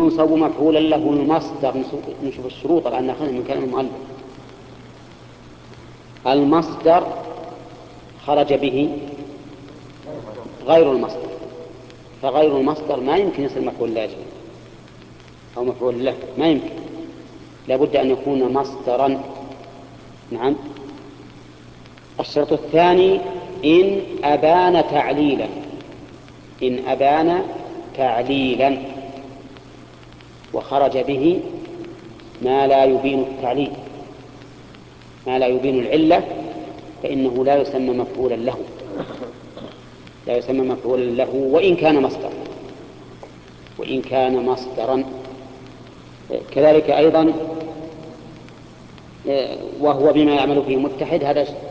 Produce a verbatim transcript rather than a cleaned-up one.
ينصب مفعولا له المصدر. نشوف الشروط لأن أخذنا من كلام المؤلف. المصدر خرج به غير المصدر، فغير المصدر ما يمكن يصير مفعول لاجل أو مفعول له، ما يمكن، لابد أن يكون مصدرا. نعم. الشرط الثاني إن أبان تعليلا، إن أبان تعليلا وخرج به ما لا يبين التعليل، ما لا يبين العلة، فإنه لا يسمى مفعولا له، لا يسمى مفعولا له وإن كان مصدر، وإن كان مصدرا. كذلك أيضا وهو بما يعمل فيه متحد، هذا